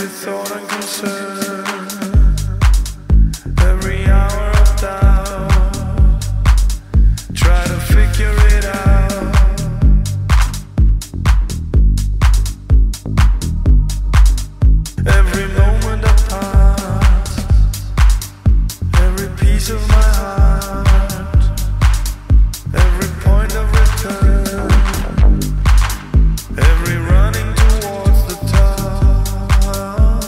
every thought and concern, every hour of doubt, try to figure it out. Every moment that passed, every piece of my heart, every point of return, every running towards the top.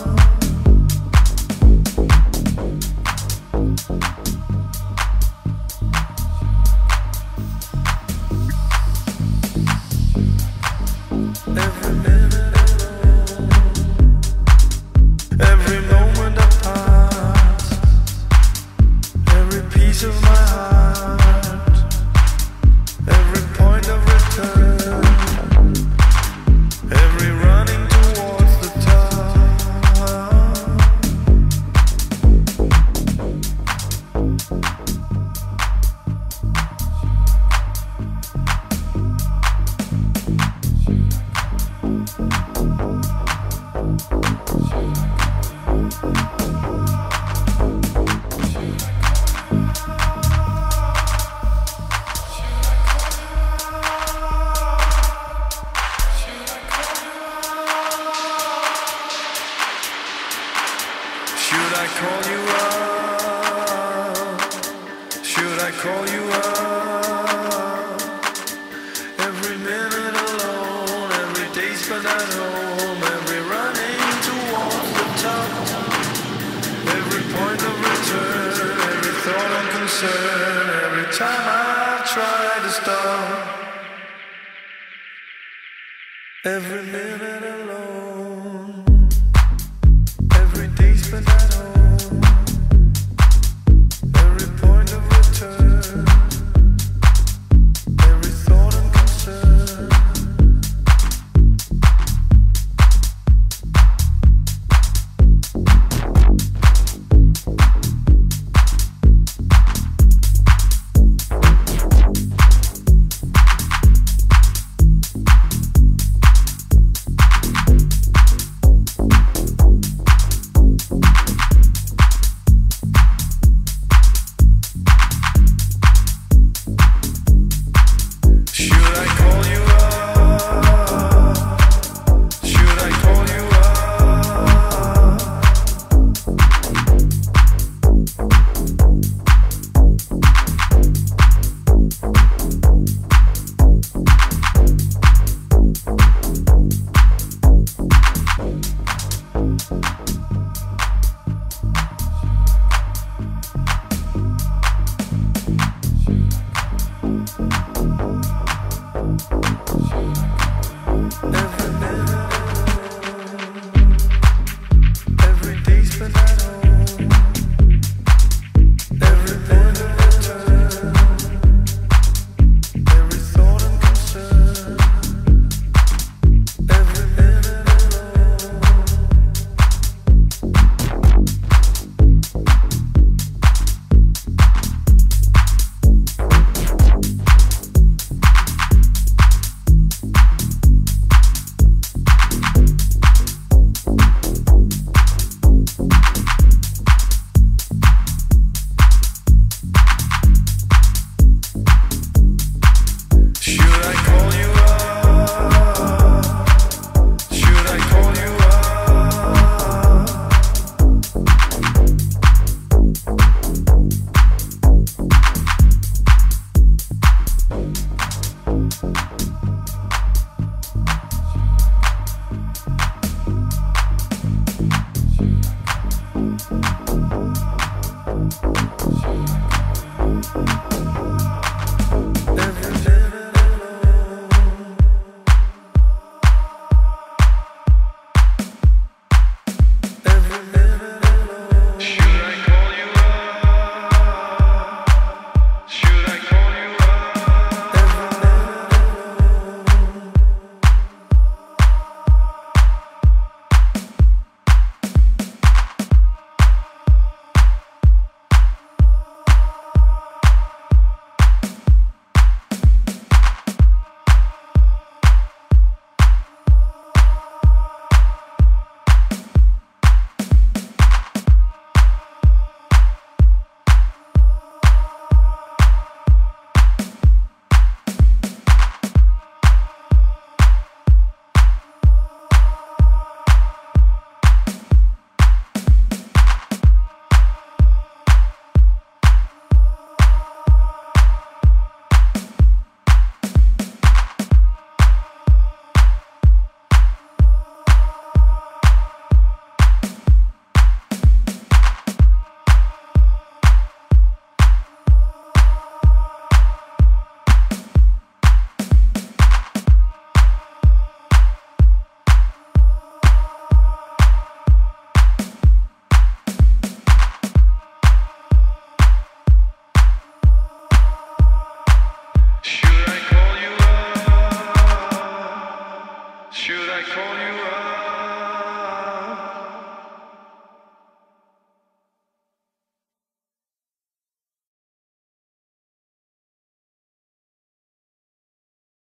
Every minute alone, every moment that passed, every piece of my heart, every point of return, every running towards the top. Should I call you up? Should I call you up? Every minute alone, every day spent at home, every running towards the top, every point of return, every thought and concern, every time I try to stop, every minute